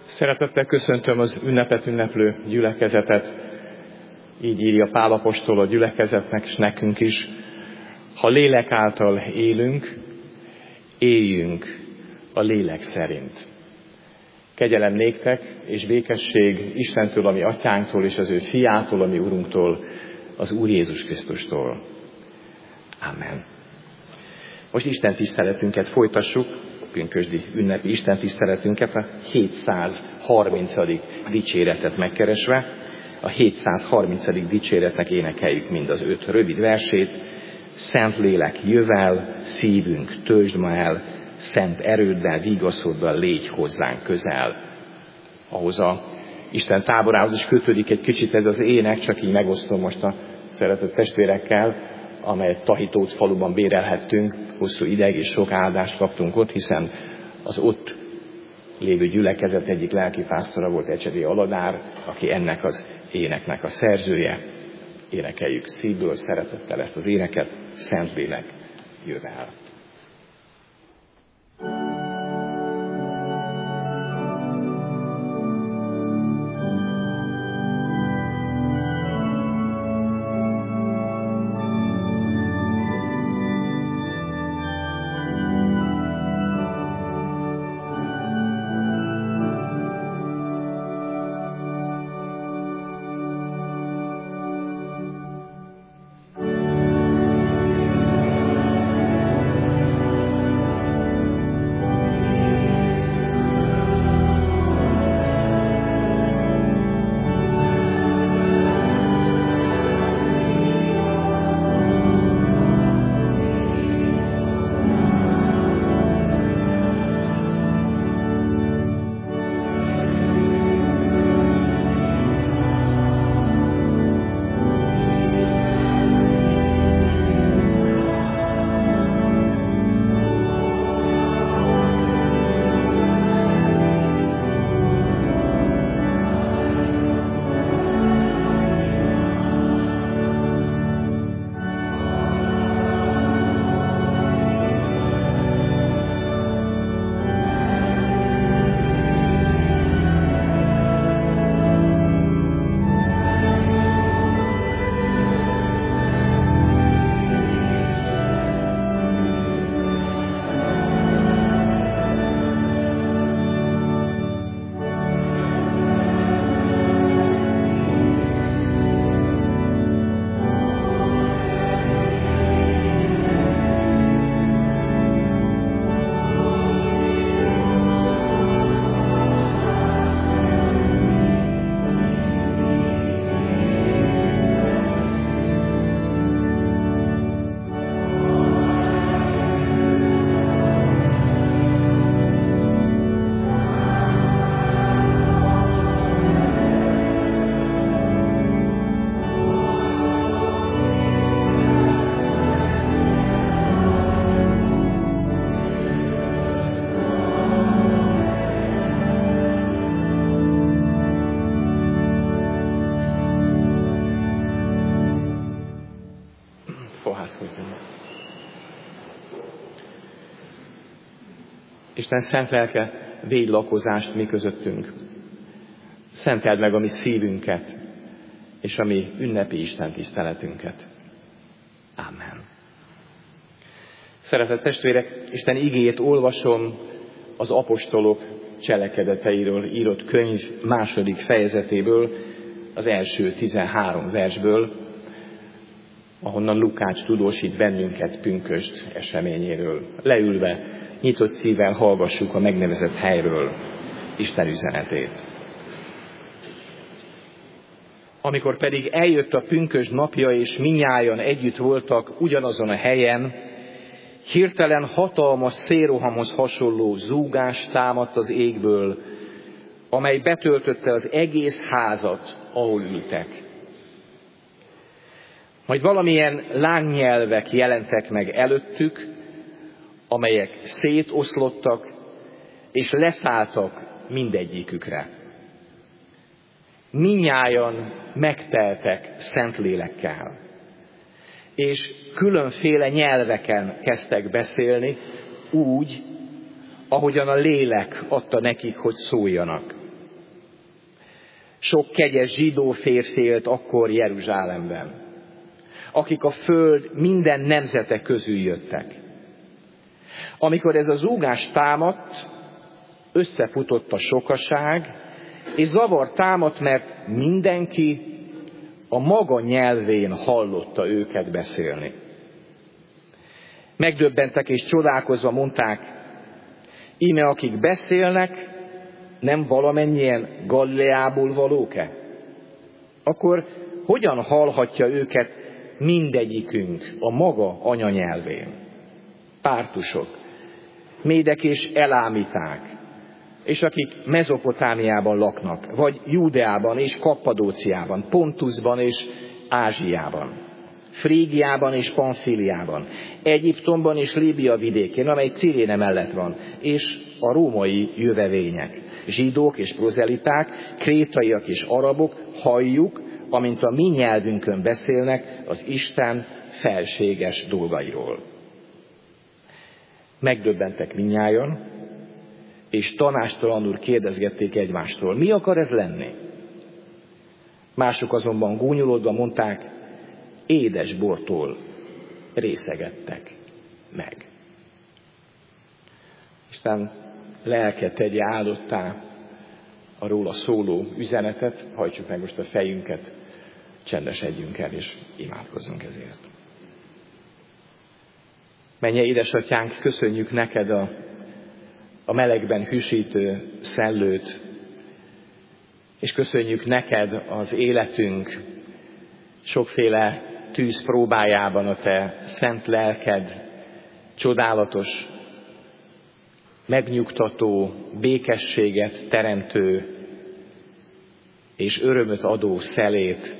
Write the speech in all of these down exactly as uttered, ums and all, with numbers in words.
Szeretettel köszöntöm az ünnepet ünneplő gyülekezetet. Így írja Pál apostol a gyülekezetnek, és nekünk is. Ha lélek által élünk, éljünk a lélek szerint. Kegyelem néktek és békesség Istentől, ami atyánktól, és az ő fiától, ami Urunktól, az Úr Jézus Krisztustól. Amen. Most Isten tiszteletünket folytassuk, pünkösdi ünnepi Isten tiszteletünket, a hétszázharmincadik dicséretet megkeresve. A hétszázharmincadik dicséretnek énekeljük mind az öt rövid versét. Szent lélek, jövel, szívünk, töltsd ma el, szent erőddel, vigaszoddal légy hozzánk közel. Ahhoz a Isten táborához is kötődik egy kicsit ez az ének, csak így megosztom most a szeretett testvérekkel, amelyet Tahitót faluban bérelhettünk, hosszú ideig és sok áldást kaptunk ott, hiszen az ott lévő gyülekezet egyik lelkipásztora volt Ecsedi Aladár, aki ennek az éneknek a szerzője. Énekeljük szívből, szeretettel ezt az éneket, Szent lélek, jövel. Isten szent lelke, védj lakozást mi közöttünk. Szenteld meg a mi szívünket, és a mi ünnepi Isten tiszteletünket. Amen. Szeretett testvérek, Isten igéjét olvasom az apostolok cselekedeteiről írott könyv második fejezetéből, az első tizenhárom versből, ahonnan Lukács tudósít bennünket pünkösd eseményéről. Leülve, nyitott szívvel hallgassuk a megnevezett helyről Isten üzenetét. Amikor pedig eljött a pünkösd napja, és mindnyájan együtt voltak ugyanazon a helyen, hirtelen hatalmas szélrohamhoz hasonló zúgás támadt az égből, amely betöltötte az egész házat, ahol ültek. Majd valamilyen lángnyelvek jelentek meg előttük, amelyek szétoszlottak, és leszálltak mindegyikükre. Mindnyájan megteltek Szentlélekkel, és különféle nyelveken kezdtek beszélni, úgy, ahogyan a lélek adta nekik, hogy szóljanak. Sok kegyes zsidó férfi élt akkor Jeruzsálemben, akik a föld minden nemzete közül jöttek. Amikor ez a zúgás támadt, összefutott a sokaság, és zavar támadt, mert mindenki a maga nyelvén hallotta őket beszélni. Megdöbbentek és csodálkozva mondták, íme akik beszélnek, nem valamennyien Galileából valók-e? Akkor hogyan hallhatja őket mindegyikünk a maga anyanyelvén? Pártusok, médek és elámiták, és akik Mezopotámiában laknak, vagy Júdeában és Kappadóciában, Pontusban és Ázsiában, Frígiában és Pamfiliában, Egyiptomban és Líbia vidékén, amely Ciréne mellett van, és a római jövevények, zsidók és prozeliták, krétaiak és arabok, halljuk, amint a mi nyelvünkön beszélnek az Isten felséges dolgairól. Megdöbbentek mindnyájan, és tanástalanul kérdezgették egymástól, mi akar ez lenni? Mások azonban gúnyolódva mondták, édes bortól részegettek meg. Isten lelke tegye áldottá a róla szóló üzenetet, hajtsuk meg most a fejünket, csendesedjünk el és imádkozzunk ezért. Mennyei édesatyánk, köszönjük neked a, a melegben hűsítő szellőt, és köszönjük neked az életünk sokféle tűz próbájában a te szent lelked csodálatos, megnyugtató, békességet teremtő és örömöt adó szelét.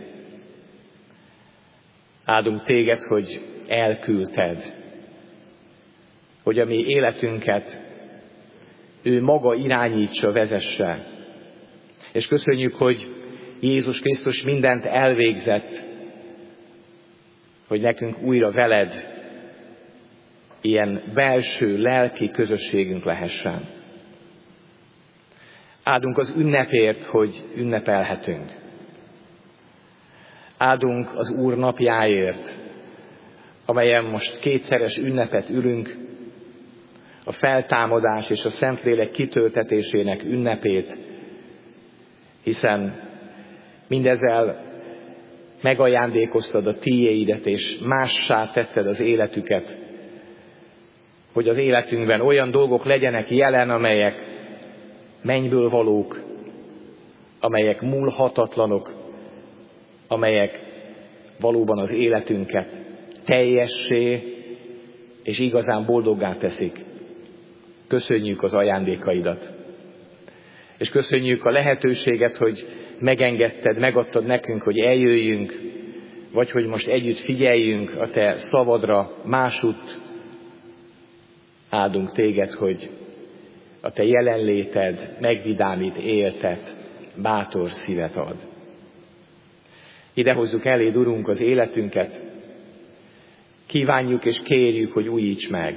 Áldunk téged, hogy elküldted, hogy a mi életünket ő maga irányítsa, vezesse. És köszönjük, hogy Jézus Krisztus mindent elvégzett, hogy nekünk újra veled ilyen belső lelki közösségünk lehessen. Áldunk az ünnepért, hogy ünnepelhetünk. Áldunk az Úr napjáért, amelyen most kétszeres ünnepet ülünk, a feltámadás és a Szentlélek kitöltetésének ünnepét, hiszen mindezzel megajándékoztad a tiéidet, és mássá tetted az életüket, hogy az életünkben olyan dolgok legyenek jelen, amelyek mennyből valók, amelyek múlhatatlanok, amelyek valóban az életünket teljessé és igazán boldoggá teszik. Köszönjük az ajándékaidat. És köszönjük a lehetőséget, hogy megengedted, megadtad nekünk, hogy eljöjjünk, vagy hogy most együtt figyeljünk a te szavadra másutt. Áldunk téged, hogy a te jelenléted megvidámít, éltet, bátor szívet ad. Idehozzuk eléd, Urunk, az életünket. Kívánjuk és kérjük, hogy újíts meg.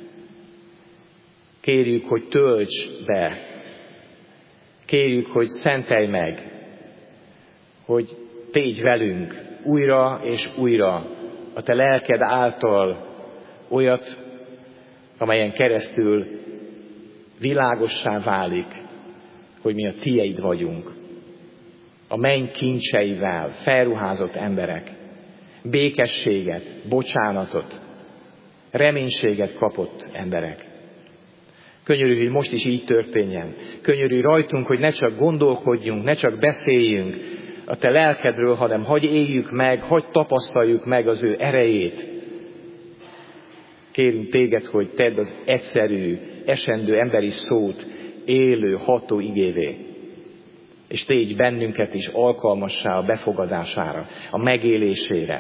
Kérjük, hogy tölts be. Kérjük, hogy szentelj meg. Hogy tégy velünk újra és újra a te lelked által olyat, amelyen keresztül világossá válik, hogy mi a tieid vagyunk. A menny kincseivel felruházott emberek, békességet, bocsánatot, reménységet kapott emberek. Könyörülj, hogy most is így történjen. Könyörülj rajtunk, hogy ne csak gondolkodjunk, ne csak beszéljünk a te lelkedről, hanem hagy éljük meg, hagy tapasztaljuk meg az ő erejét. Kérünk téged, hogy tedd az egyszerű, esendő emberi szót élő, ható igévé. És tégy bennünket is alkalmassá a befogadására, a megélésére.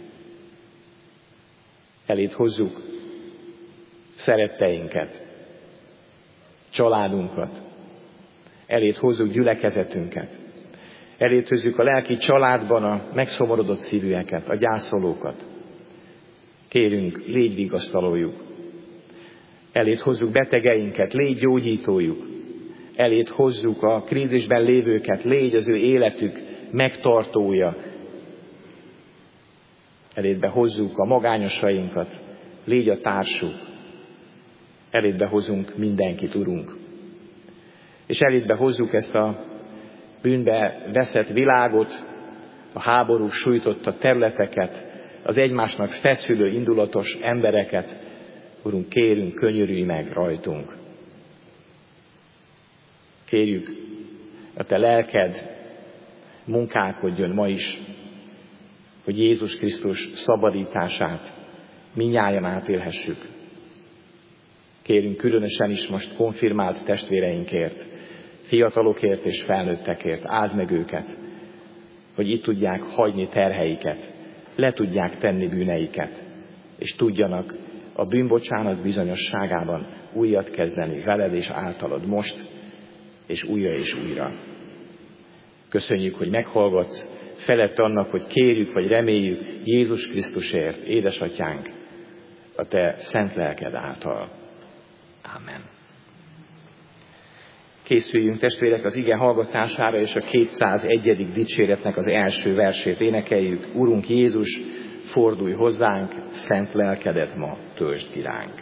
Eléd hozzuk szeretteinket, családunkat, eléd hozzuk gyülekezetünket, eléd hozzuk a lelki családban a megszomorodott szívűeket, a gyászolókat. Kérünk, légy vigasztalójuk. Eléd hozzuk betegeinket, légy gyógyítójuk. Elét hozzuk a krízisben lévőket, légy az ő életük megtartója. Elétbe hozzuk a magányosainkat, légy a társuk. Elétbe hozunk mindenkit, Urunk. És elétbe hozzuk ezt a bűnbe veszett világot, a háborúk sújtotta területeket, az egymásnak feszülő, indulatos embereket. Urunk, kérünk, könyörülj meg rajtunk. Kérjük, a Te lelked munkálkodjon ma is, hogy Jézus Krisztus szabadítását mindnyájan átélhessük. Kérünk különösen is most konfirmált testvéreinkért, fiatalokért és felnőttekért, áld meg őket, hogy itt tudják hagyni terheiket, le tudják tenni bűneiket, és tudjanak a bűnbocsánat bizonyosságában újat kezdeni veled és általad most, és újra és újra. Köszönjük, hogy meghallgatsz, felett annak, hogy kérjük vagy reméljük Jézus Krisztusért, édesatyánk, a Te szent lelked által. Ámen. Készüljünk, testvérek, az ige hallgatására, és a kétszázegyedik dicséretnek az első versét énekeljük. Urunk Jézus, fordulj hozzánk, szent lelkedet ma töltsd ki ránk.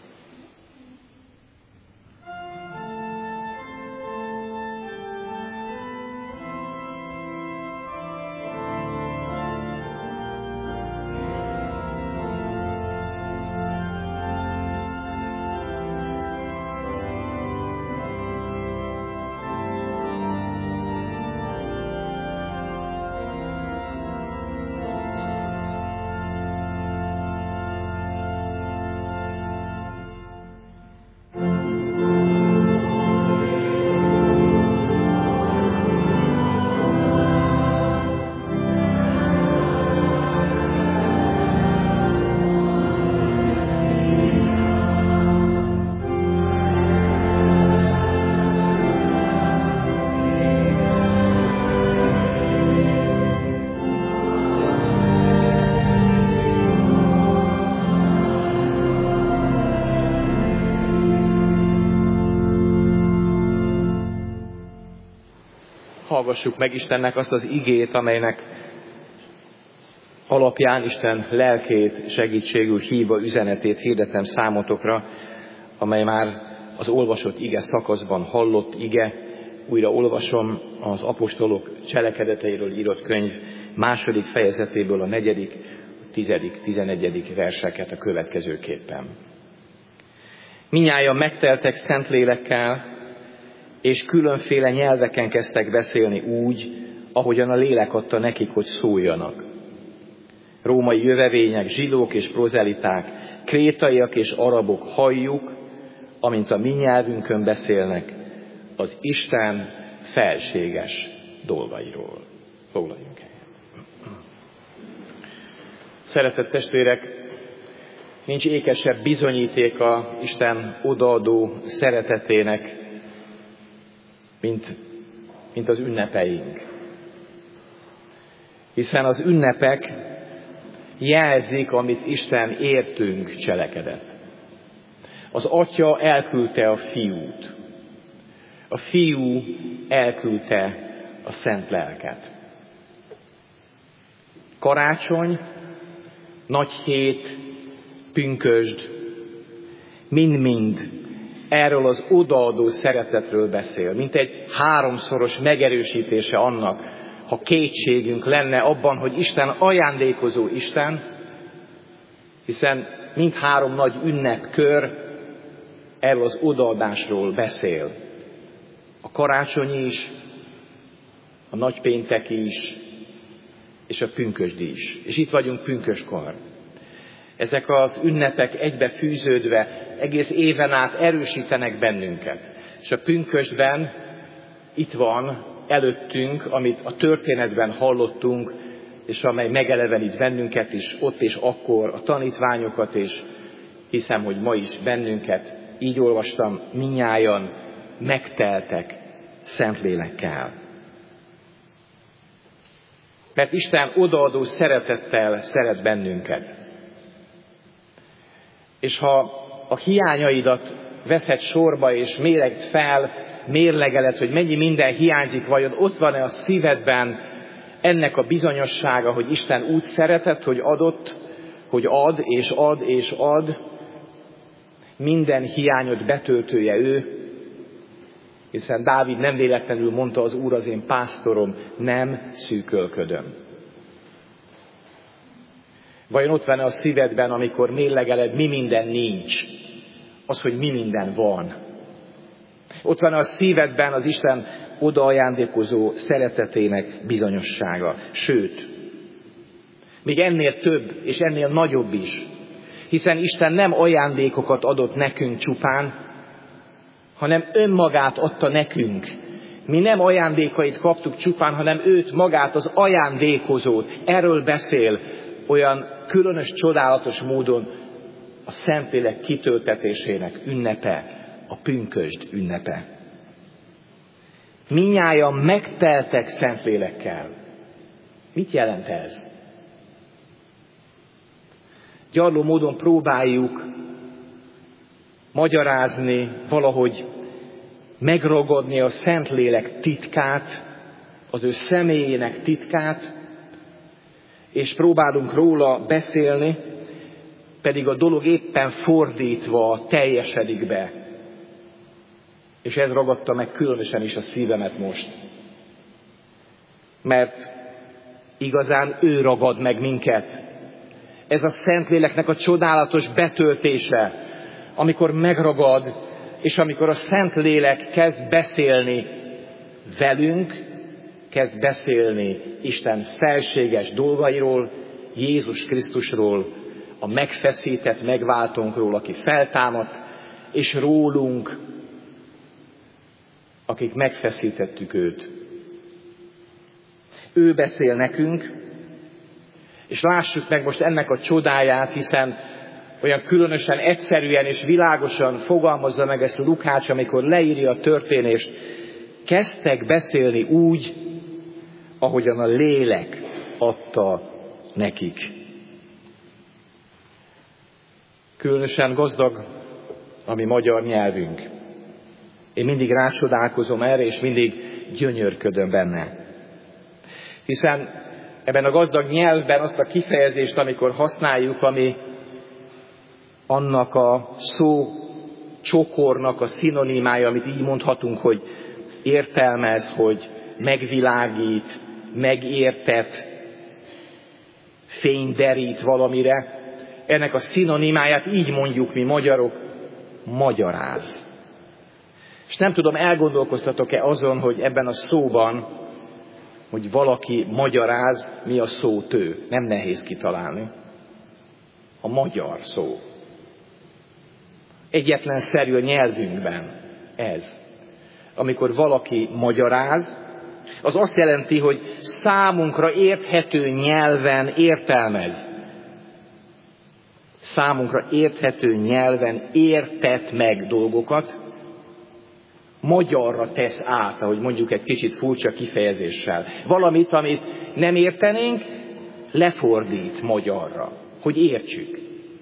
Hallgassuk meg Istennek azt az igét, amelynek alapján Isten lelkét segítségül hívva üzenetét hirdetem számotokra, amely már az olvasott ige szakaszban hallott ige. Újra olvasom az apostolok cselekedeteiről írott könyv második fejezetéből a negyedik, tizedik, tizenegyedik verseket a következőképpen. Mindnyájan megteltek Szentlélekkel, és különféle nyelveken kezdtek beszélni úgy, ahogyan a lélek adta nekik, hogy szóljanak. Római jövevények, zsidók és prozeliták, krétaiak és arabok halljuk, amint a mi nyelvünkön beszélnek, az Isten felséges dolgairól. Foglaljunk helyet. Szeretett testvérek, nincs ékesebb bizonyítéka Isten odaadó szeretetének, mint, mint az ünnepeink. Hiszen az ünnepek jelzik, amit Isten értünk cselekedett. Az Atya elküldte a Fiút. A Fiú elküldte a Szent Lelket. Karácsony, nagy hét, pünkösd, mind-mind erről az odaadó szeretetről beszél, mint egy háromszoros megerősítése annak, ha kétségünk lenne abban, hogy Isten ajándékozó Isten, hiszen mindhárom nagy ünnepkör erről az odaadásról beszél. A karácsony is, a nagypéntek is, és a pünkösdi is. És itt vagyunk pünköskor. Ezek az ünnepek egybe fűződve egész éven át erősítenek bennünket. És a pünkösdben itt van előttünk, amit a történetben hallottunk, és amely megelevenít bennünket is, ott és akkor a tanítványokat, és hiszem, hogy ma is bennünket, így olvastam, mindnyájan megteltek Szentlélekkel. Mert Isten odaadó szeretettel szeret bennünket. És ha a hiányaidat veszed sorba és méregd fel mérlegeled, hogy mennyi minden hiányzik, vajon ott van-e a szívedben ennek a bizonyossága, hogy Isten úgy szeretett, hogy adott, hogy ad és ad és ad, minden hiányod betöltője ő, hiszen Dávid nem véletlenül mondta, az Úr az én pásztorom, nem szűkölködöm. Vajon ott van a szívedben, amikor mérlegeled, mi minden nincs, az, hogy mi minden van. Ott van a szívedben az Isten odaajándékozó szeretetének bizonyossága. Sőt, még ennél több és ennél nagyobb is, hiszen Isten nem ajándékokat adott nekünk csupán, hanem önmagát adta nekünk. Mi nem ajándékait kaptuk csupán, hanem őt magát, az ajándékozót. Erről beszél olyan különös, csodálatos módon a Szentlélek kitöltetésének ünnepe, a pünkösd ünnepe. Mindnyájan megteltek Szentlélekkel. Mit jelent ez? Gyarló módon próbáljuk magyarázni, valahogy megragadni a Szentlélek titkát, az ő személyének titkát, és próbálunk róla beszélni, pedig a dolog éppen fordítva teljesedik be. És ez ragadta meg különösen is a szívemet most. Mert igazán ő ragad meg minket. Ez a Szentléleknek a csodálatos betöltése, amikor megragad, és amikor a Szentlélek kezd beszélni velünk, kezd beszélni Isten felséges dolgairól, Jézus Krisztusról, a megfeszített megváltónkról, aki feltámadt, és rólunk, akik megfeszítettük őt. Ő beszél nekünk, és lássuk meg most ennek a csodáját, hiszen olyan különösen egyszerűen és világosan fogalmazza meg ezt Lukács, amikor leírja a történést. Kezdtek beszélni úgy, ahogyan a lélek adta nekik. Különösen gazdag a mi magyar nyelvünk. Én mindig rácsodálkozom erre, és mindig gyönyörködöm benne. Hiszen ebben a gazdag nyelvben azt a kifejezést, amikor használjuk, ami annak a szó csokornak a szinonimája, amit így mondhatunk, hogy értelmez, hogy megvilágít, megértet, fényderít valamire. Ennek a szinonimáját így mondjuk mi magyarok, magyaráz. És nem tudom, elgondolkoztatok-e azon, hogy ebben a szóban, hogy valaki magyaráz, mi a szótő. Nem nehéz kitalálni. A magyar szó. Egyetlen szerű a nyelvünkben ez. Amikor valaki magyaráz, az azt jelenti, hogy számunkra érthető nyelven értelmez. Számunkra érthető nyelven értet meg dolgokat, magyarra tesz át, ahogy mondjuk egy kicsit furcsa kifejezéssel. Valamit, amit nem értenénk, lefordít magyarra, hogy értsük.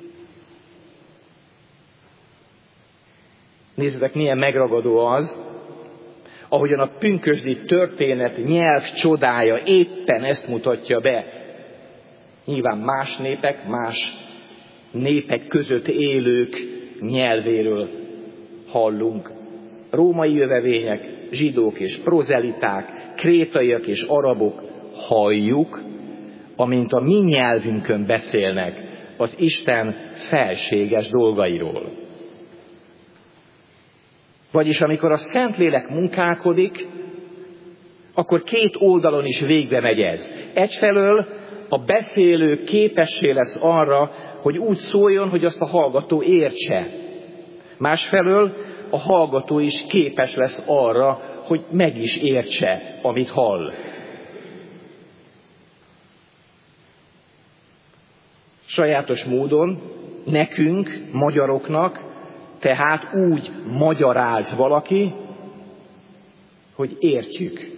Nézzétek, milyen megragadó az, ahogyan a pünkösdi történet nyelv csodája éppen ezt mutatja be. Nyilván más népek, más népek között élők nyelvéről hallunk. Római jövevények, zsidók és prozeliták, krétaiak és arabok halljuk, amint a mi nyelvünkön beszélnek az Isten felséges dolgairól. Vagyis amikor a Szentlélek munkálkodik, akkor két oldalon is végbe megy ez. Egyfelől a beszélő képessé lesz arra, hogy úgy szóljon, hogy azt a hallgató értse. Másfelől a hallgató is képes lesz arra, hogy meg is értse, amit hall. Sajátos módon nekünk, magyaroknak, tehát úgy magyaráz valaki, hogy értjük.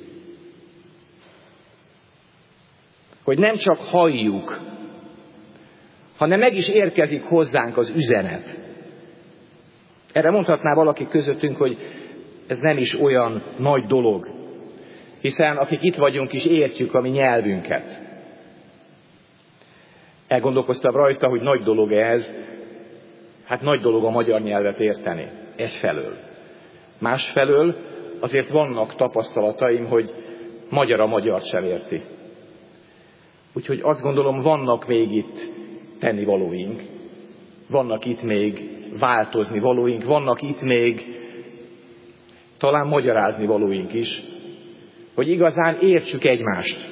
Hogy nem csak halljuk, hanem meg is érkezik hozzánk az üzenet. Erre mondhatná valaki közöttünk, hogy ez nem is olyan nagy dolog, hiszen akik itt vagyunk is értjük a mi nyelvünket. Elgondolkoztam rajta, hogy nagy dolog ez, hát nagy dolog a magyar nyelvet érteni, egyfelől. Másfelől azért vannak tapasztalataim, hogy magyar a magyart sem érti. Úgyhogy azt gondolom, vannak még itt tennivalóink, vannak itt még változni valóink, vannak itt még talán magyarázni valóink is, hogy igazán értsük egymást.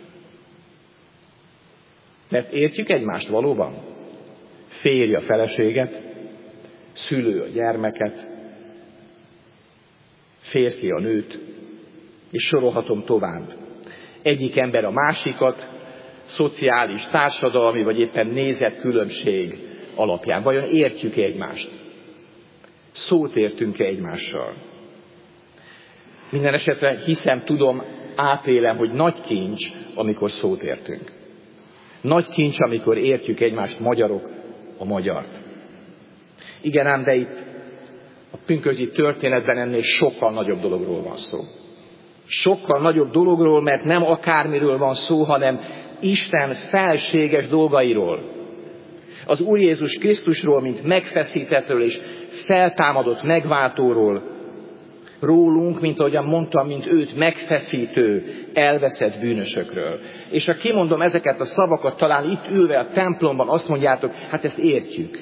Mert értjük egymást valóban? Férj a feleséget, szülő a gyermeket, férfi a nőt, és sorolhatom tovább. Egyik ember a másikat, szociális, társadalmi, vagy éppen nézetkülönbség alapján. Vajon értjük-e egymást? Szót értünk-e egymással? Minden esetre hiszem, tudom, átélem, hogy nagy kincs, amikor szót értünk. Nagy kincs, amikor értjük egymást, magyarok a magyart. Igen ám, de itt a pünkösdi történetben ennél sokkal nagyobb dologról van szó. Sokkal nagyobb dologról, mert nem akármiről van szó, hanem Isten felséges dolgairól. Az Úr Jézus Krisztusról, mint megfeszítettről és feltámadott megváltóról, rólunk, mint ahogyan mondtam, mint őt megfeszítő, elveszett bűnösökről. És ha kimondom ezeket a szavakat, talán itt ülve a templomban azt mondjátok, hát ezt értjük.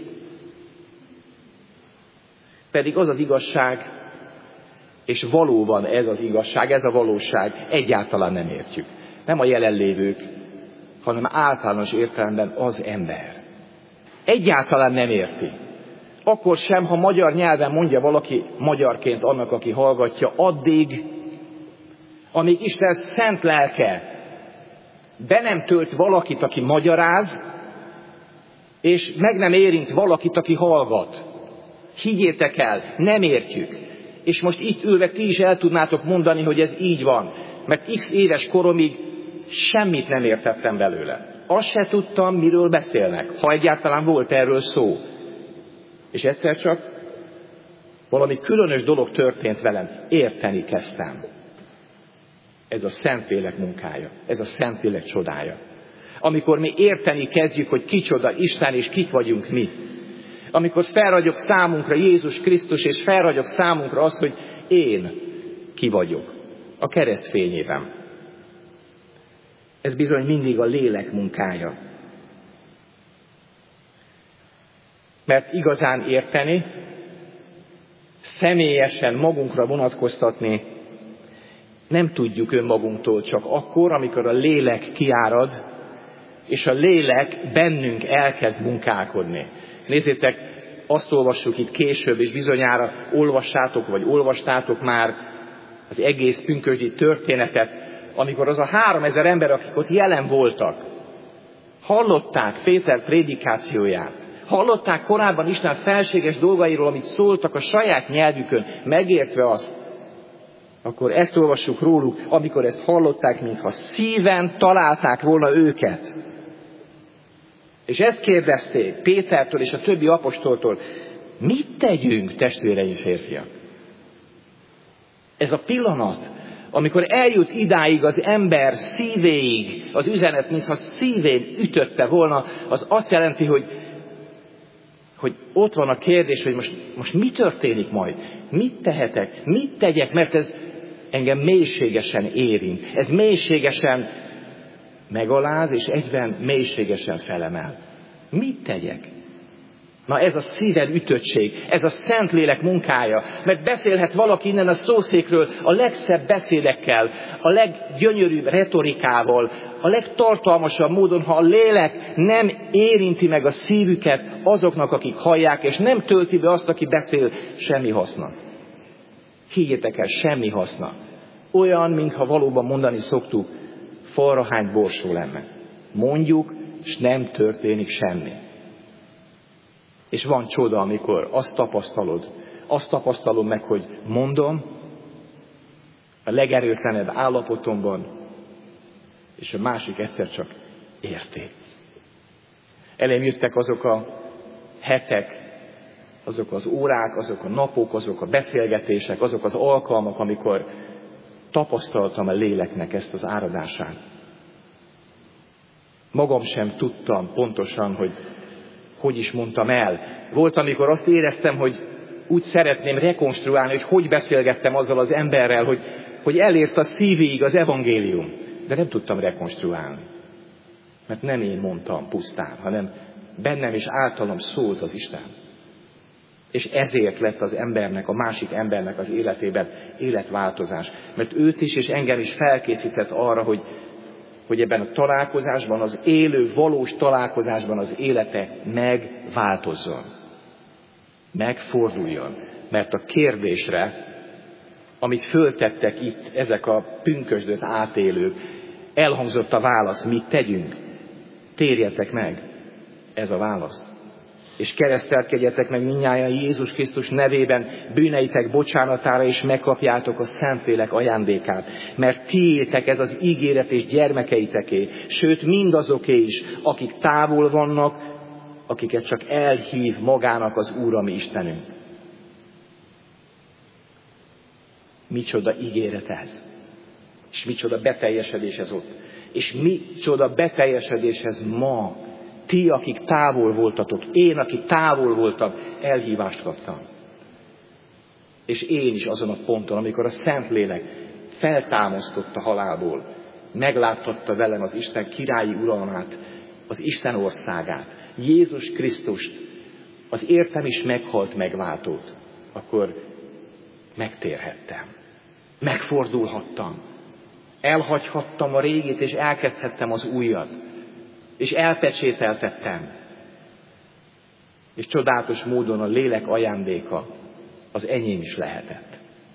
Pedig az az igazság, és valóban ez az igazság, ez a valóság, egyáltalán nem értjük. Nem a jelenlévők, hanem általános értelemben az ember. Egyáltalán nem érti. Akkor sem, ha magyar nyelven mondja valaki magyarként annak, aki hallgatja, addig, amíg Isten szent lelke be nem tölt valakit, aki magyaráz, és meg nem érint valakit, aki hallgat. Higgyétek el, nem értjük. És most itt ülve ti is el tudnátok mondani, hogy ez így van. Mert x éves koromig semmit nem értettem belőle. Azt se tudtam, miről beszélnek, ha egyáltalán volt erről szó. És egyszer csak valami különös dolog történt velem. Érteni kezdtem. Ez a Szentlélek munkája. Ez a Szentlélek csodája. Amikor mi érteni kezdjük, hogy kicsoda Isten és kik vagyunk mi. Amikor felragyog számunkra Jézus Krisztus, és felragyog számunkra az, hogy én ki vagyok. A kereszt fényében. Ez bizony mindig a lélek munkája. Mert igazán érteni, személyesen magunkra vonatkoztatni nem tudjuk önmagunktól, csak akkor, amikor a lélek kiárad, és a lélek bennünk elkezd munkálkodni. Nézzétek, azt olvassuk itt később, és bizonyára olvassátok, vagy olvastátok már az egész pünkösdi történetet, amikor az a háromezer ember, akik ott jelen voltak, hallották Péter prédikációját, hallották korábban Isten felséges dolgairól, amit szóltak a saját nyelvükön, megértve azt, akkor ezt olvassuk róluk, amikor ezt hallották, mintha szíven találták volna őket. És ezt kérdezték Pétertől és a többi apostoltól, mit tegyünk, testvéreim férfiak? Ez a pillanat, amikor eljut idáig az ember szívéig, az üzenet, mintha szívén ütötte volna, az azt jelenti, hogy, hogy ott van a kérdés, hogy most, most mi történik majd? Mit tehetek? Mit tegyek? Mert ez engem mélységesen érint. Ez mélységesen megaláz, és egyben mélységesen felemel. Mit tegyek? Na ez a szíven ütöttség, ez a Szentlélek munkája. Mert beszélhet valaki innen a szószékről a legszebb beszédekkel, a leggyönyörűbb retorikával, a legtartalmasabb módon, ha a lélek nem érinti meg a szívüket azoknak, akik hallják, és nem tölti be azt, aki beszél, semmi haszna. Higgyétek el, semmi haszna. Olyan, mintha valóban mondani szoktuk, falrahány borsó lenne. Mondjuk, és nem történik semmi. És van csoda, amikor azt tapasztalod, azt tapasztalom meg, hogy mondom, a legerőtlenebb állapotomban, és a másik egyszer csak érti. Elém jöttek azok a hetek, azok az órák, azok a napok, azok a beszélgetések, azok az alkalmak, amikor tapasztaltam a léleknek ezt az áradását. Magam sem tudtam pontosan, hogy hogy is mondtam el. Volt, amikor azt éreztem, hogy úgy szeretném rekonstruálni, hogy hogy beszélgettem azzal az emberrel, hogy, hogy elért a szívéig az evangélium. De nem tudtam rekonstruálni. Mert nem én mondtam pusztán, hanem bennem és általam szólt az Isten. És ezért lett az embernek, a másik embernek az életében életváltozás. Mert őt is és engem is felkészített arra, hogy, hogy ebben a találkozásban, az élő, valós találkozásban az élete megváltozzon. Megforduljon. Mert a kérdésre, amit föltettek itt ezek a pünkösdöt átélők, elhangzott a válasz, mit tegyünk? Térjetek meg. Ez a válasz. És keresztelkedjetek meg mindnyájan Jézus Krisztus nevében bűneitek bocsánatára, és megkapjátok a Szentlélek ajándékát. Mert tiétek ez az ígéret és gyermekeiteké, sőt mindazoké is, akik távol vannak, akiket csak elhív magának az Úr, a mi Istenünk. Micsoda ígéret ez. És micsoda beteljesedés ez ott. És micsoda beteljesedés ez ma. Ti, akik távol voltatok, én, aki távol voltam, elhívást kaptam. És én is azon a ponton, amikor a Szentlélek feltámasztott a halálból, megláttatta velem az Isten királyi uralmát, az Isten országát, Jézus Krisztust, az értem is meghalt megváltót, akkor megtérhettem. Megfordulhattam. Elhagyhattam a régit, és elkezdhettem az újat. És elpecsételtettem. És csodálatos módon a lélek ajándéka az enyém is lehetett.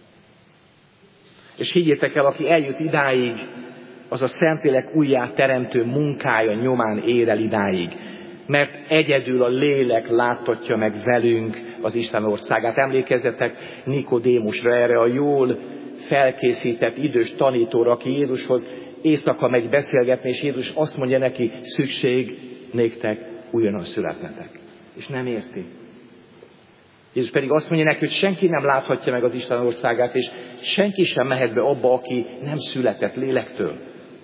És higgyétek el, aki eljut idáig, az a Szentlélek újjá teremtő munkája nyomán ér el idáig. Mert egyedül a lélek láttatja meg velünk az Isten országát. Emlékezzetek Nikodémusra, erre a jól felkészített idős tanítóra, aki Jézushoz éjszaka megy beszélgetni, és Jézus azt mondja neki, szükség néktek újonnan születnetek. És nem érti. Jézus pedig azt mondja neki, hogy senki nem láthatja meg az Isten országát, és senki sem mehet be abba, aki nem született lélektől.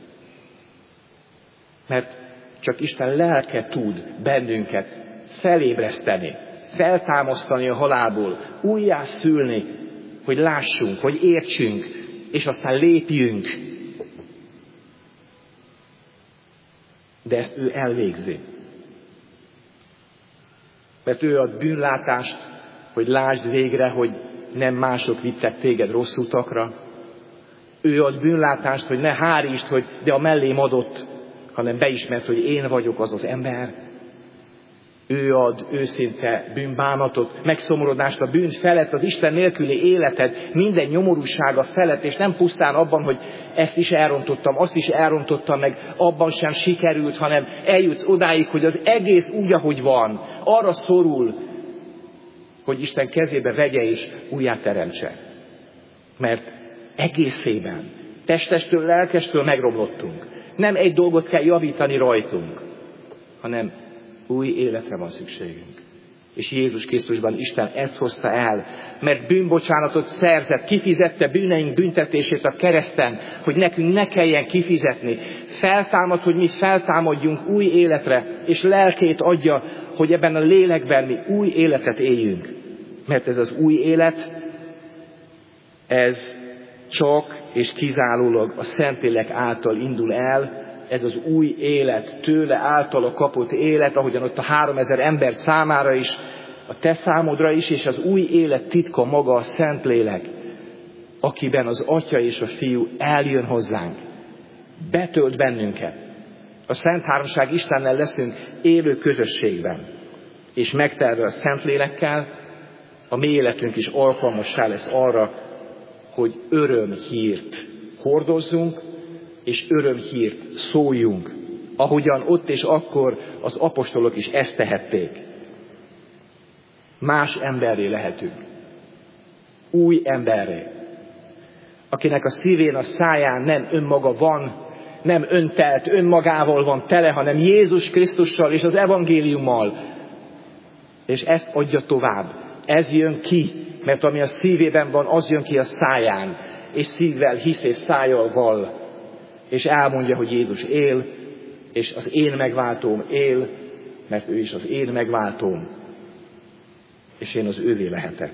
Mert csak Isten lelke tud bennünket felébreszteni, feltámasztani a halálból, újjá szülni, hogy lássunk, hogy értsünk, és aztán lépjünk. De ezt ő elvégzi. Mert ő ad bűnlátást, hogy lásd végre, hogy nem mások vittek téged rossz utakra. Ő ad bűnlátást, hogy ne hárítsd, hogy de a mellém adott, hanem beismert, hogy én vagyok az az ember. Ő ad őszinte bűnbánatot, megszomorodást a bűn felett, az Isten nélküli életed minden nyomorúsága felett, és nem pusztán abban, hogy ezt is elrontottam, azt is elrontottam meg, abban sem sikerült, hanem eljutsz odáig, hogy az egész úgy, ahogy van, arra szorul, hogy Isten kezébe vegye és újjá teremtse. Mert egészében, testestől, lelkestől megromlottunk. Nem egy dolgot kell javítani rajtunk, hanem új életre van szükségünk. És Jézus Krisztusban Isten ezt hozta el, mert bűnbocsánatot szerzett, kifizette bűneink büntetését a kereszten, hogy nekünk ne kelljen kifizetni. Feltámad, hogy mi feltámadjunk új életre, és lelkét adja, hogy ebben a lélekben mi új életet éljünk. Mert ez az új élet, ez csak és kizárólag a Szentlélek által indul el. Ez az új élet, tőle általa kapott élet, ahogyan ott a háromezer ember számára is, a te számodra is, és az új élet titka maga a Szentlélek, akiben az Atya és a Fiú eljön hozzánk, betölt bennünket. A Szent Háromság Istennel leszünk élő közösségben, és megtelve a Szentlélekkel, a mi életünk is alkalmassá lesz arra, hogy örömhírt hordozzunk, és örömhírt szóljunk, ahogyan ott és akkor az apostolok is ezt tehették. Más emberré lehetünk. Új emberré. Akinek a szívén, a száján nem önmaga van, nem öntelt, önmagával van tele, hanem Jézus Krisztussal és az evangéliummal. És ezt adja tovább. Ez jön ki, mert ami a szívében van, az jön ki a száján, és szívvel hisz és szájjal vall, és elmondja, hogy Jézus él, és az én megváltóm él, mert ő is az én megváltóm, és én az ővé lehetek.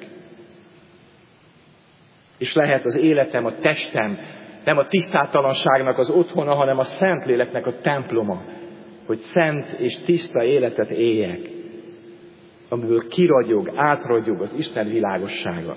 És lehet az életem, a testem, nem a tisztátalanságnak az otthona, hanem a Szentléleknek a temploma, hogy szent és tiszta életet éljek, amiből kiragyog, átragyog az Isten világossága.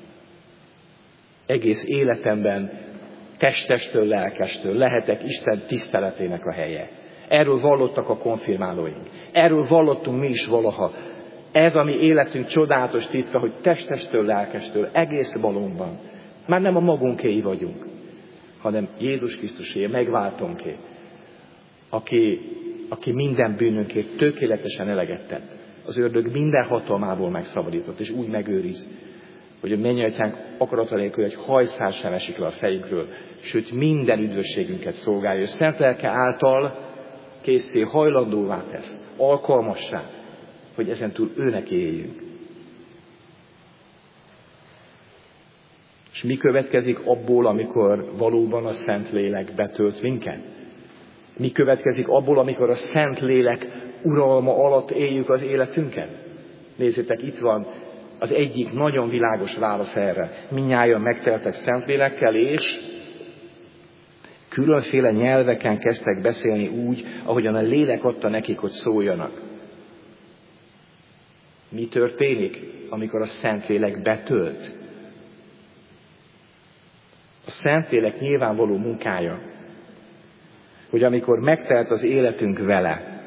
Egész életemben, testestől, lelkestől lehetek Isten tiszteletének a helye. Erről vallottak a konfirmálóink. Erről vallottunk mi is valaha. Ez a mi életünk csodálatos titka, hogy testestől, lelkestől, egész balomban. Már nem a magunkéi vagyunk, hanem Jézus Krisztusé, megváltónké, aki, aki minden bűnünkért tökéletesen eleget tett. Az ördög minden hatalmából megszabadított, és úgy megőriz, hogy a mennyei akarata nélkül egy hajszál sem esik le a fejünkről, sőt minden üdvösségünket szolgálja, és szent lelke által készé hajlandóvá tesz, alkalmassá, hogy ezentúl őnek éljünk. És mi következik abból, amikor valóban a Szentlélek betölt minket? Mi következik abból, amikor a Szentlélek uralma alatt éljük az életünket? Nézzétek, itt van az egyik nagyon világos válasz erre. Mindnyájan megteltek Szentlélekkel, és különféle nyelveken kezdtek beszélni úgy, ahogyan a lélek adta nekik, hogy szóljanak. Mi történik, amikor a Szentlélek betölt? A Szentlélek nyilvánvaló munkája, hogy amikor megtelt az életünk vele,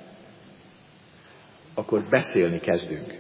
akkor beszélni kezdünk.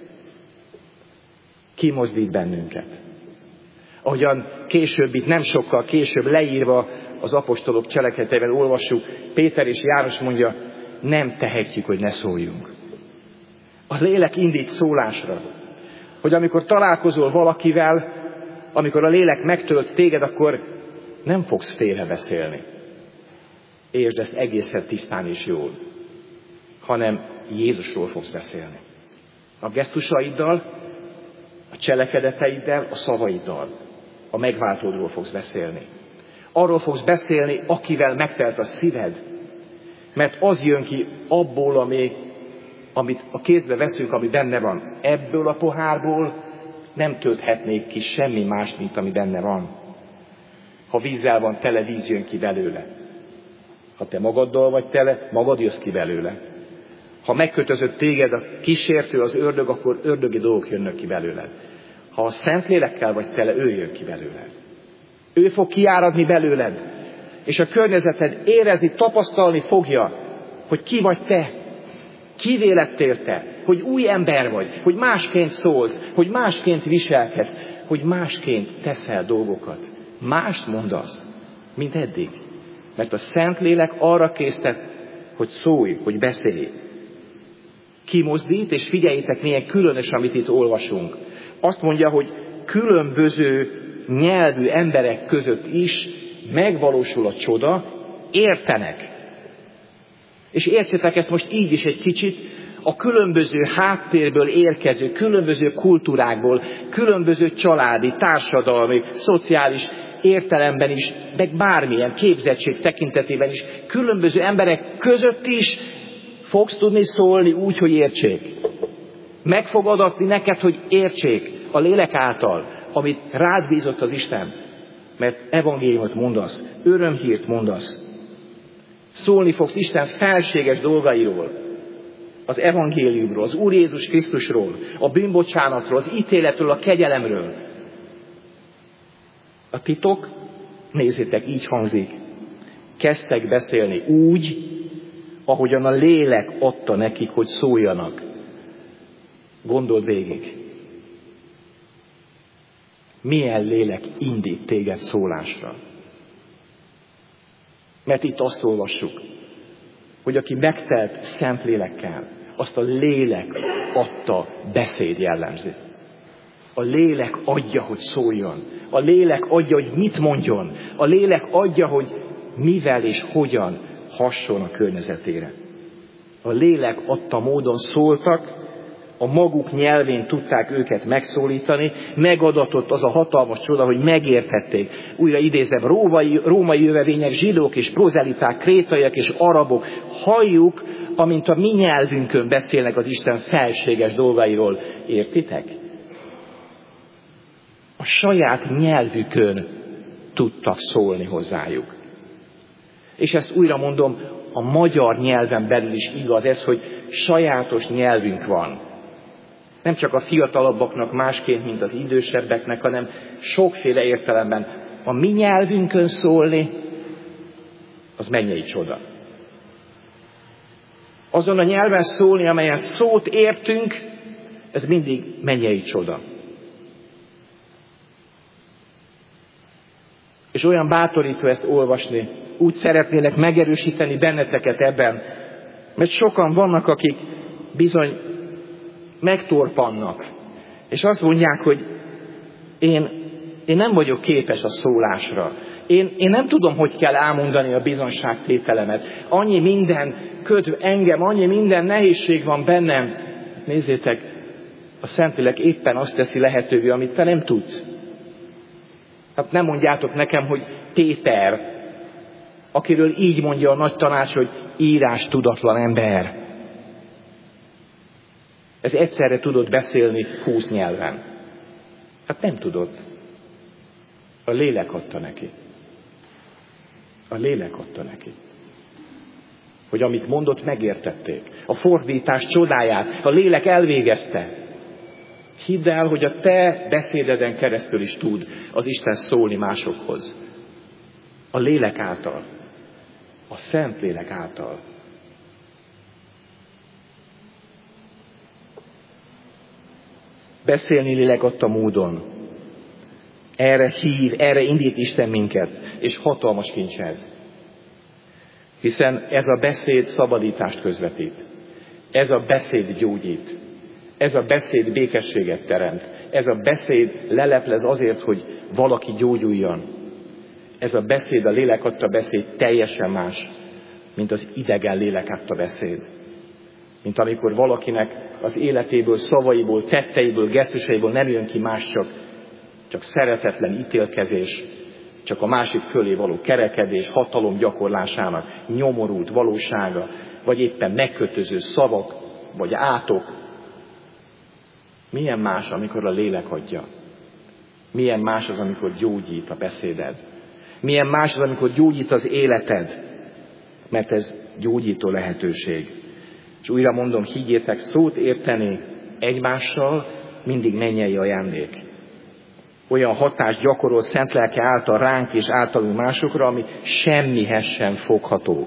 Kimozdít bennünket. Ahogyan később, itt nem sokkal később leírva az apostolok cselekedeteiben olvassuk, Péter és János mondja, nem tehetjük, hogy ne szóljunk. A lélek indít szólásra, hogy amikor találkozol valakivel, amikor a lélek megtölt téged, akkor nem fogsz félrebeszélni. Értsd ezt egészen tisztán és jól, hanem Jézusról fogsz beszélni. A gesztusaiddal, a cselekedeteiddel, a szavaiddal, a megváltódról fogsz beszélni. Arról fogsz beszélni, akivel megtelt a szíved, mert az jön ki abból, ami, amit a kézbe veszünk, ami benne van. Ebből a pohárból nem tölthetnék ki semmi mást, mint ami benne van. Ha vízzel van tele, víz jön ki belőle. Ha te magaddal vagy tele, magad jössz ki belőle. Ha megkötözött téged a kísértő, az ördög, akkor ördögi dolgok jönnek ki belőled. Ha a Szentlélekkel vagy tele, ő jön ki belőled. Ő fog kiáradni belőled. És a környezeted érezni, tapasztalni fogja, hogy ki vagy te. Kivé lettél te, hogy új ember vagy, hogy másként szólsz, hogy másként viselkedsz, hogy másként teszel dolgokat. Mást mondasz, mint eddig. Mert a Szentlélek arra késztet, hogy szólj, hogy beszélj. Kimozdít, és figyeljétek, milyen különös, amit itt olvasunk. Azt mondja, hogy különböző nyelvű emberek között is megvalósul a csoda, értenek. És értsétek ezt most így is egy kicsit, a különböző háttérből érkező, különböző kultúrákból, különböző családi, társadalmi, szociális értelemben is, meg bármilyen képzettség tekintetében is, különböző emberek között is fogsz tudni szólni úgy, hogy értsék. Meg fog adatni neked, hogy értsék a lélek által, amit rád bízott az Isten. Mert evangéliumot mondasz, örömhírt mondasz. Szólni fogsz Isten felséges dolgairól, az evangéliumról, az Úr Jézus Krisztusról, a bűnbocsánatról, az ítéletről, a kegyelemről. A titok, nézzétek, így hangzik. Kezdtek beszélni úgy, ahogyan a lélek adta nekik, hogy szóljanak. Gondold végig. Milyen lélek indít téged szólásra? Mert itt azt olvassuk, hogy aki megtelt szent lélekkel, azt a lélek adta beszéd jellemzi. A lélek adja, hogy szóljon. A lélek adja, hogy mit mondjon. A lélek adja, hogy mivel és hogyan hasson a környezetére. A lélek adta módon szóltak, a maguk nyelvén tudták őket megszólítani, megadatott az a hatalmas csoda, hogy megértették. Újra idézem, római, római jövevények, zsidók és prozeliták, krétaiak és arabok, halljuk, amint a mi nyelvünkön beszélnek az Isten felséges dolgairól. Értitek? A saját nyelvükön tudtak szólni hozzájuk. És ezt újra mondom, a magyar nyelven belül is igaz ez, hogy sajátos nyelvünk van. Nem csak a fiatalabbaknak másként, mint az idősebbeknek, hanem sokféle értelemben. A mi nyelvünkön szólni, az mennyei csoda. Azon a nyelven szólni, amelyen szót értünk, ez mindig mennyei csoda. És olyan bátorító ezt olvasni, úgy szeretnének megerősíteni benneteket ebben, mert sokan vannak, akik bizony megtorpannak, és azt mondják, hogy én, én nem vagyok képes a szólásra. Én, én nem tudom, hogy kell elmondani a bizonságtételemet. Annyi minden köt engem, annyi minden nehézség van bennem. Nézzétek, a Szentlélek éppen azt teszi lehetővé, amit te nem tudsz. Hát nem mondjátok nekem, hogy Péter, akiről így mondja a nagy tanács, hogy írás tudatlan ember. Ez egyszerre tudott beszélni húsz nyelven. Hát nem tudott. A lélek adta neki. A lélek adta neki. Hogy amit mondott, megértették. A fordítás csodáját a lélek elvégezte. Hidd el, hogy a te beszédeden keresztül is tud az Isten szólni másokhoz. A lélek által. A Szent Lélek által. Beszélni lélek adta módon. Erre hív, erre indít Isten minket. És hatalmas kincs ez. Hiszen ez a beszéd szabadítást közvetít. Ez a beszéd gyógyít. Ez a beszéd békességet teremt. Ez a beszéd leleplez azért, hogy valaki gyógyuljon. Ez a beszéd, a lélek adta beszéd teljesen más, mint az idegen lélek adta beszéd. Mint amikor valakinek az életéből, szavaiból, tetteiből, gesztusaiből nem jön ki más, csak, csak szeretetlen ítélkezés, csak a másik fölé való kerekedés, hatalom gyakorlásának nyomorult valósága, vagy éppen megkötöző szavak, vagy átok. Milyen más, amikor a lélek adja? Milyen más az, amikor gyógyít a beszéded? Milyen más az, amikor gyógyít az életed? Mert ez gyógyító lehetőség. És újra mondom, higgyétek, szót érteni egymással mindig mennyei ajándék. Olyan hatást gyakorol Szent Lelke által ránk és általunk másokra, ami semmihez sem fogható.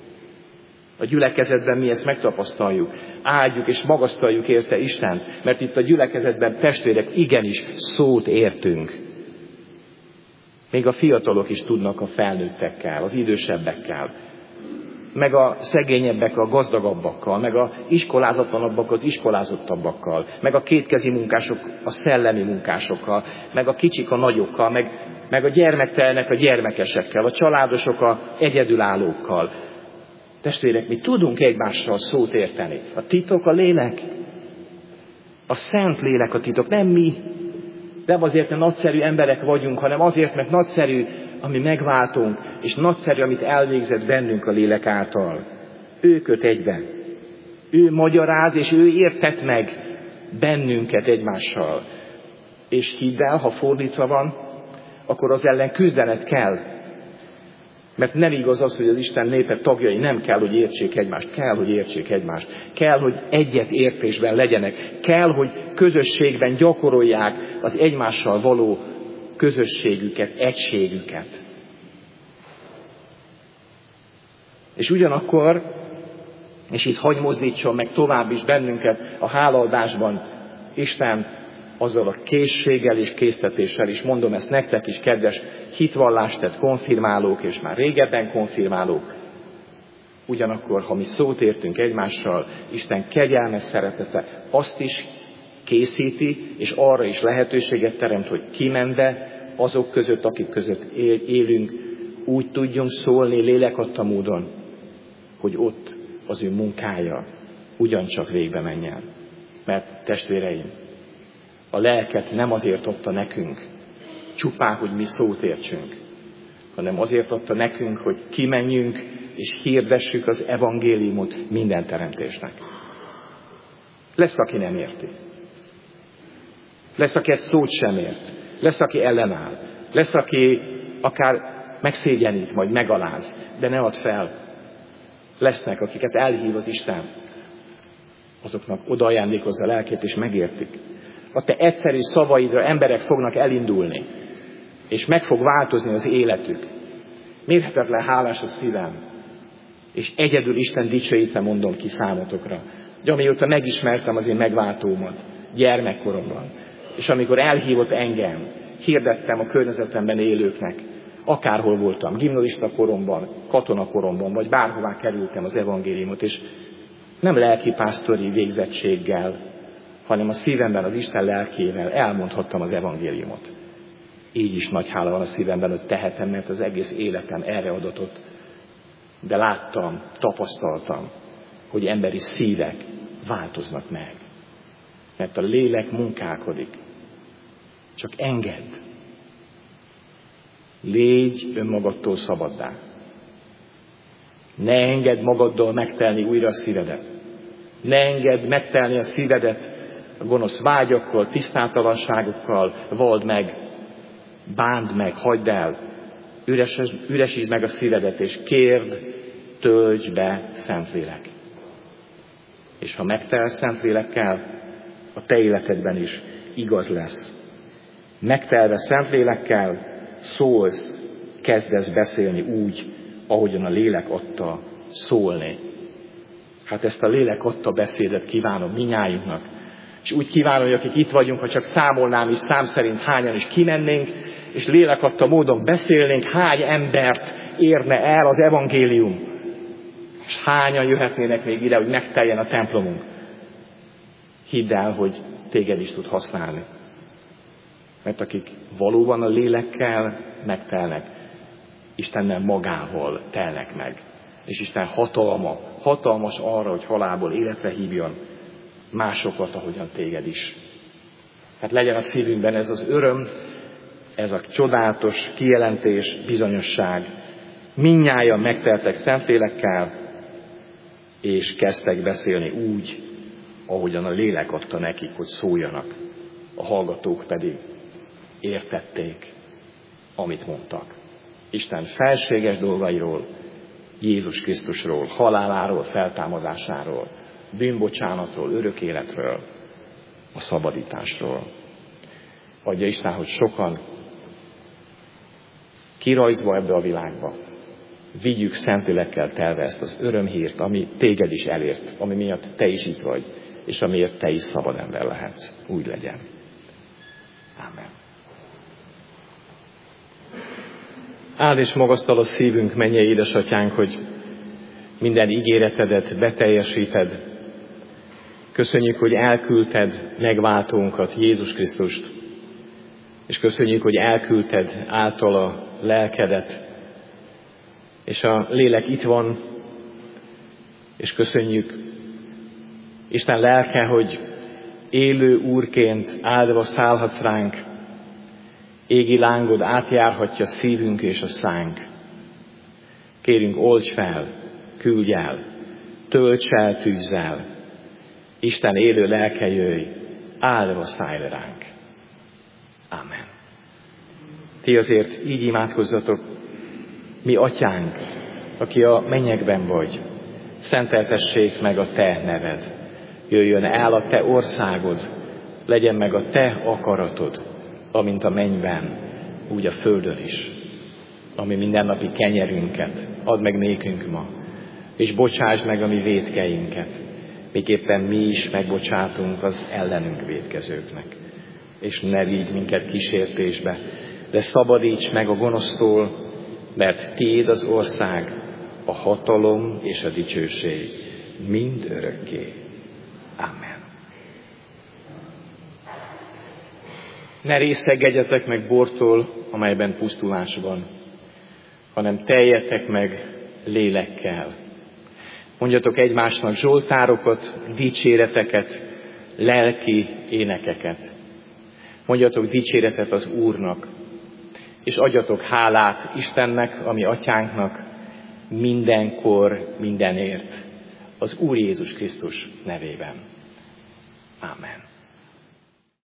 A gyülekezetben mi ezt megtapasztaljuk, áldjuk és magasztaljuk érte Istent, mert itt a gyülekezetben, testvérek, igenis szót értünk. Még a fiatalok is tudnak a felnőttekkel, az idősebbekkel, meg a szegényebbek a gazdagabbakkal, meg a iskolázatlanabbak az iskolázottabbakkal, meg a kétkezi munkások a szellemi munkásokkal, meg a kicsik a nagyokkal, meg, meg a gyermektelenek a gyermekesekkel, a családosok a egyedülállókkal. Testvérek, mi tudunk egymással szót érteni. A titok a lélek. A Szent Lélek a titok, nem mi. Nem azért, mert nagyszerű emberek vagyunk, hanem azért, mert nagyszerű, ami megváltunk, és nagyszerű, amit elvégzett bennünk a lélek által. Ő köt egybe. Ő magyaráz, és ő értet meg bennünket egymással. És hidd el, ha fordítva van, akkor az ellen küzdened kell. Mert nem igaz az, hogy az Isten népe tagjai nem kell, hogy értsék egymást. Kell, hogy értsék egymást. Kell, hogy egyet értésben legyenek. Kell, hogy közösségben gyakorolják az egymással való közösségüket, egységüket. És ugyanakkor, és itt hagy mozdítson meg tovább is bennünket a hálaadásban, Isten azzal a készséggel és késztetéssel is, mondom ezt nektek is, kedves hitvallást tett konfirmálók, és már régebben konfirmálók, ugyanakkor, ha mi szót értünk egymással, Isten kegyelmes szeretete azt is készíti, és arra is lehetőséget teremt, hogy kimenve azok között, akik között élünk, úgy tudjunk szólni lélek adta módon, hogy ott az ő munkája ugyancsak végbe menjen. Mert testvéreim, a lelket nem azért adta nekünk, csupán, hogy mi szót értsünk, hanem azért adta nekünk, hogy kimenjünk és hirdessük az evangéliumot minden teremtésnek. Lesz, aki nem érti. Lesz, aki ezt szót sem ért. Lesz, aki ellenáll. Lesz, aki akár megszégyenít, majd megaláz, de ne add fel. Lesznek, akiket elhív az Isten. Azoknak odaajándékozza a lelkét, és megértik. A te egyszerű szavaidra emberek fognak elindulni, és meg fog változni az életük. Mérhetetlen hálás a szívem, és egyedül Isten dicsőítve mondom ki számotokra, hogy amióta megismertem az én megváltómat gyermekkoromban, és amikor elhívott engem, hirdettem a környezetemben élőknek, akárhol voltam, gimnazista koromban, katonakoromban, vagy bárhová kerültem az evangéliumot, és nem lelkipásztori végzettséggel, hanem a szívemben az Isten lelkével elmondhattam az evangéliumot. Így is nagy hála van a szívemben, hogy tehetem, mert az egész életem erre adatott. De láttam, tapasztaltam, hogy emberi szívek változnak meg. Mert a lélek munkálkodik. Csak engedd. Légy önmagadtól szabaddá. Ne engedd magaddal megtelni újra a szívedet. Ne engedd megtelni a szívedet a gonosz vágyakkal, tisztátalanságokkal, vald meg, bánd meg, hagyd el, üres, üresítsd meg a szívedet, és kérd, töltsd be Szentlélek. És ha megtelsz Szentlélekkel, a te életedben is igaz lesz. Megtelve Szentlélekkel szólsz, kezdesz beszélni úgy, ahogyan a lélek adta szólni. Hát ezt a lélek adta beszédet kívánom minnyájunknak. És úgy kívánom, hogy akik itt vagyunk, ha csak számolnám is, szám szerint hányan is kimennénk, és lélek adta módon beszélnénk, hány embert érne el az evangélium. És hányan jöhetnének még ide, hogy megteljen a templomunk. Hidd el, hogy téged is tud használni. Mert akik valóban a lélekkel megtelnek, Istennel magával telnek meg. És Isten hatalma, hatalmas arra, hogy halálból életre hívjon másokat, ahogyan téged is. Hát legyen a szívünkben ez az öröm, ez a csodálatos kijelentés, bizonyosság. Mindnyájan megteltek Szentlélekkel, és kezdtek beszélni úgy, ahogyan a lélek adta nekik, hogy szóljanak. A hallgatók pedig értették, amit mondtak. Isten felséges dolgairól, Jézus Krisztusról, haláláról, feltámadásáról, bűnbocsánatról, örök életről, a szabadításról. Adja Isten, hogy sokan kirajzva ebbe a világba vigyük Szentlélekkel telve ezt az örömhírt, ami téged is elért, ami miatt te is itt vagy, és amiért te is szabad ember lehetsz. Úgy legyen. Ámen. Áld és magasztal a szívünk, mennyei édesatyánk, hogy minden ígéretedet beteljesíted. Köszönjük, hogy elküldted megváltónkat, Jézus Krisztust, és köszönjük, hogy elküldted általa lelkedet, és a lélek itt van, és köszönjük, Isten lelke, hogy élő úrként áldva szállhatsz ránk, égi lángod átjárhatja szívünk és a szánk. Kérünk, olds fel, küldj el, tölts el tűzzel, Isten élő lelke jöjj, áldva szállj le ránk. Amen. Ti azért így imádkozzatok: mi atyánk, aki a mennyekben vagy, szenteltessék meg a te neved. Jöjjön el a te országod, legyen meg a te akaratod, amint a mennyben, úgy a földön is. Ami mindennapi kenyerünket add meg nékünk ma, és bocsásd meg a mi vétkeinket, miképpen mi is megbocsátunk az ellenünk vétkezőknek. És ne vigy minket kísértésbe, de szabadíts meg a gonosztól, mert tiéd az ország, a hatalom és a dicsőség mind örökké. Amen. Ne részegedjetek meg bortól, amelyben pusztulás van, hanem teljetek meg lélekkel. Mondjatok egymásnak zsoltárokat, dicséreteket, lelki énekeket. Mondjatok dicséretet az Úrnak, és adjatok hálát Istennek, ami atyánknak, mindenkor, mindenért, az Úr Jézus Krisztus nevében. Ámen.